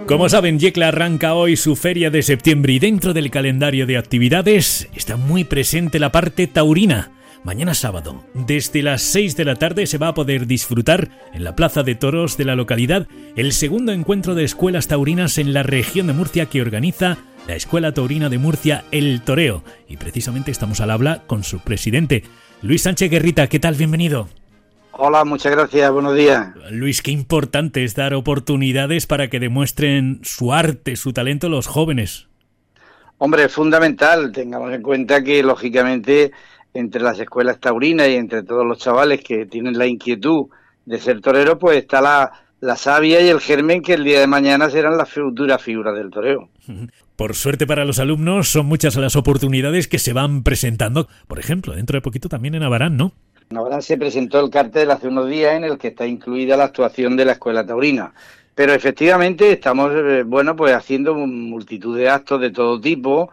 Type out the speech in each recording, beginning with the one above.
Como saben, Yecla arranca hoy su feria de septiembre y dentro del calendario de actividades está muy presente la parte taurina. Mañana sábado, desde las 6 de la tarde se va a poder disfrutar en la Plaza de Toros de la localidad el segundo encuentro de escuelas taurinas en la región de Murcia que organiza la Escuela Taurina de Murcia, El Toreo. Y precisamente estamos al habla con su presidente, Luis Sánchez Guerrita. ¿Qué tal? Bienvenido. Hola, muchas gracias, buenos días. Luis, qué importante es dar oportunidades para que demuestren su arte, su talento los jóvenes. Hombre, es fundamental, tengamos en cuenta que lógicamente entre las escuelas taurinas y entre todos los chavales que tienen la inquietud de ser torero, pues está la savia y el germen que el día de mañana serán las futuras figuras del toreo. Por suerte para los alumnos, son muchas las oportunidades que se van presentando. Por ejemplo, dentro de poquito también en Abarán, ¿no? En Abarán se presentó el cartel hace unos días en el que está incluida la actuación de la escuela taurina. Pero efectivamente estamos, pues haciendo multitud de actos de todo tipo,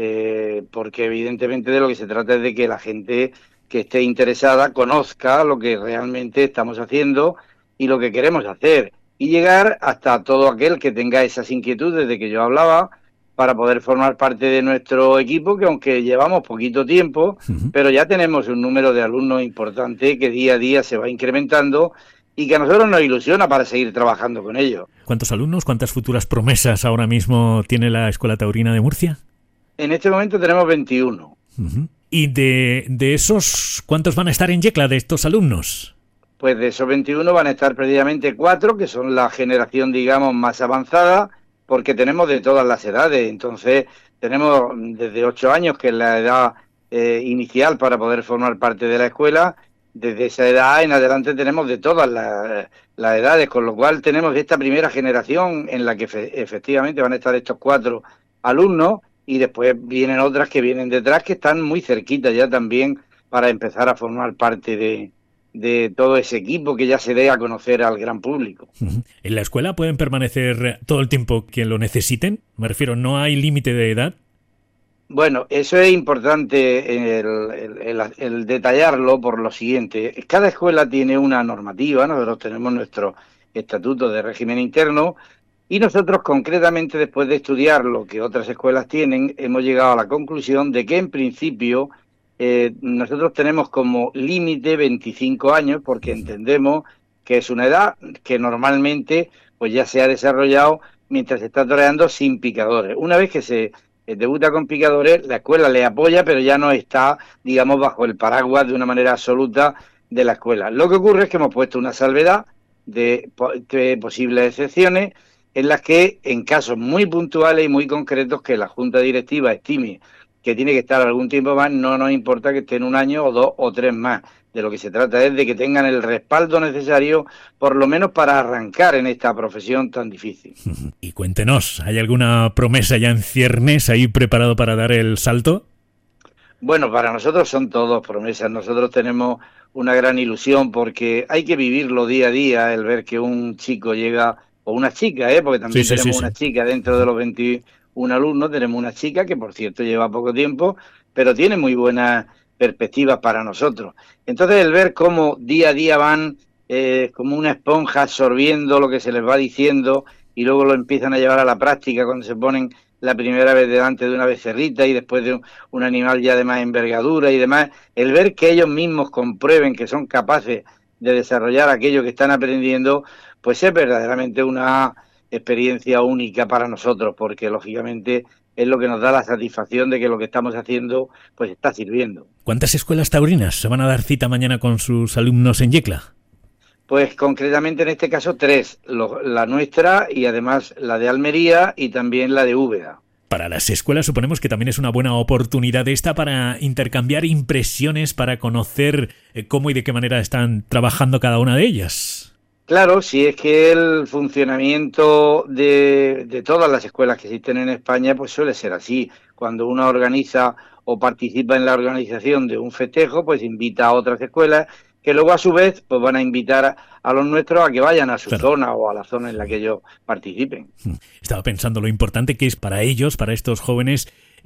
porque evidentemente de lo que se trata es de que la gente que esté interesada conozca lo que realmente estamos haciendo y lo que queremos hacer. Y llegar hasta todo aquel que tenga esas inquietudes de que yo hablaba, para poder formar parte de nuestro equipo, que aunque llevamos poquito tiempo, pero ya tenemos un número de alumnos importante que día a día se va incrementando y que a nosotros nos ilusiona para seguir trabajando con ellos. ¿Cuántos alumnos, cuántas futuras promesas ahora mismo tiene la Escuela Taurina de Murcia? En este momento tenemos 21. ¿Y de esos, cuántos van a estar en Yecla, de estos alumnos? Pues de esos 21 van a estar precisamente 4, que son la generación, digamos, más avanzada, porque tenemos de todas las edades. Entonces tenemos desde 8 años, que es la edad inicial para poder formar parte de la escuela. Desde esa edad en adelante tenemos de todas las edades, con lo cual tenemos esta primera generación en la que efectivamente van a estar estos 4 alumnos, y después vienen otras que vienen detrás, que están muy cerquitas ya también para empezar a formar parte de todo ese equipo que ya se dé a conocer al gran público. ¿En la escuela pueden permanecer todo el tiempo que lo necesiten? Me refiero, ¿no hay límite de edad? Bueno, eso es importante el detallarlo por lo siguiente. Cada escuela tiene una normativa, nosotros tenemos nuestro estatuto de régimen interno y nosotros concretamente, después de estudiar lo que otras escuelas tienen, hemos llegado a la conclusión de que en principio nosotros tenemos como límite 25 años, porque entendemos que es una edad que normalmente pues ya se ha desarrollado mientras se está toreando sin picadores. Una vez que se debuta con picadores, la escuela le apoya, pero ya no está, digamos, bajo el paraguas de una manera absoluta de la escuela. Lo que ocurre es que hemos puesto una salvedad de posibles excepciones en las que, en casos muy puntuales y muy concretos que la Junta Directiva estime que tiene que estar algún tiempo más, no nos importa que estén 1 año o 2 o 3 más. De lo que se trata es de que tengan el respaldo necesario, por lo menos para arrancar en esta profesión tan difícil. Y cuéntenos, ¿hay alguna promesa ya en ciernes ahí preparado para dar el salto? Bueno, para nosotros son todos promesas. Nosotros tenemos una gran ilusión porque hay que vivirlo día a día, el ver que un chico llega, o una chica, porque también tenemos una chica dentro de los 21 alumnos, tenemos una chica que por cierto lleva poco tiempo, pero tiene muy buenas perspectivas para nosotros. Entonces el ver cómo día a día van como una esponja absorbiendo lo que se les va diciendo y luego lo empiezan a llevar a la práctica cuando se ponen la primera vez delante de una becerrita y después de un animal ya de más envergadura y demás, el ver que ellos mismos comprueben que son capaces de desarrollar aquello que están aprendiendo, pues es verdaderamente una experiencia única para nosotros, porque lógicamente es lo que nos da la satisfacción de que lo que estamos haciendo pues está sirviendo. ¿Cuántas escuelas taurinas se van a dar cita mañana con sus alumnos en Yecla? Pues concretamente en este caso 3, la nuestra y además la de Almería y también la de Úbeda. Para las escuelas suponemos que también es una buena oportunidad esta para intercambiar impresiones, para conocer cómo y de qué manera están trabajando cada una de ellas. Claro, si es que el funcionamiento de todas las escuelas que existen en España pues suele ser así. Cuando uno organiza o participa en la organización de un festejo, pues invita a otras escuelas que luego a su vez pues van a invitar a los nuestros a que vayan a su zona o a la zona en la que ellos participen. Estaba pensando lo importante que es para ellos, para estos jóvenes,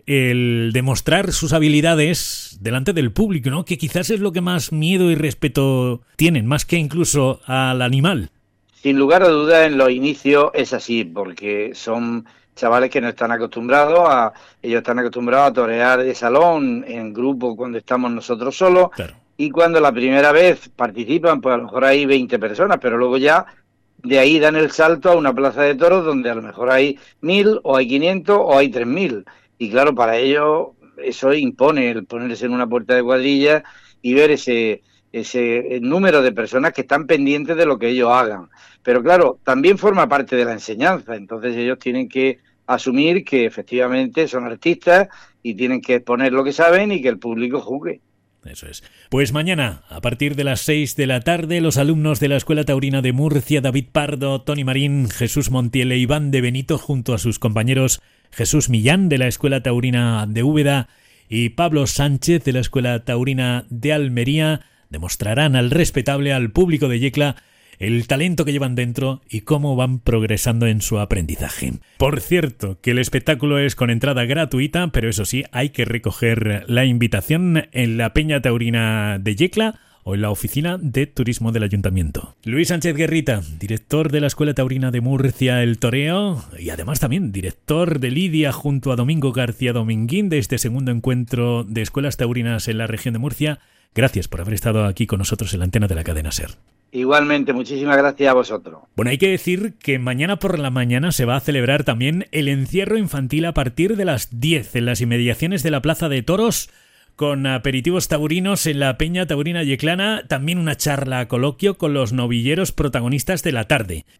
el demostrar sus habilidades delante del público, ¿no? Que quizás es lo que más miedo y respeto tienen, más que incluso al animal. Sin lugar a dudas, en los inicios es así, porque son chavales que no están ellos están acostumbrados a torear de salón en grupo cuando estamos nosotros solos, Claro. y cuando la primera vez participan, pues a lo mejor hay 20 personas, pero luego ya de ahí dan el salto a una plaza de toros donde a lo mejor hay 1000 o hay 500 o hay 3000. Y claro, para ellos eso impone el ponerse en una puerta de cuadrilla y ver ese número de personas que están pendientes de lo que ellos hagan. Pero claro, también forma parte de la enseñanza, entonces ellos tienen que asumir que efectivamente son artistas y tienen que exponer lo que saben y que el público juzgue. Eso es. Pues mañana, a partir de las 6 de la tarde, los alumnos de la Escuela Taurina de Murcia, David Pardo, Tony Marín, Jesús Montiel e Iván de Benito, junto a sus compañeros Jesús Millán de la Escuela Taurina de Úbeda y Pablo Sánchez de la Escuela Taurina de Almería, demostrarán al respetable, al público de Yecla, el talento que llevan dentro y cómo van progresando en su aprendizaje. Por cierto, que el espectáculo es con entrada gratuita, pero eso sí, hay que recoger la invitación en la Peña Taurina de Yecla o en la oficina de turismo del ayuntamiento. Luis Sánchez Guerrita, director de la Escuela Taurina de Murcia El Toreo y además también director de Lidia junto a Domingo García Dominguín de este segundo encuentro de escuelas taurinas en la región de Murcia. Gracias por haber estado aquí con nosotros en la antena de la cadena SER. Igualmente, muchísimas gracias a vosotros. Bueno, hay que decir que mañana por la mañana se va a celebrar también el encierro infantil a partir de las 10 en las inmediaciones de la Plaza de Toros, con aperitivos taurinos en la Peña Taurina Yeclana, también una charla coloquio con los novilleros protagonistas de la tarde.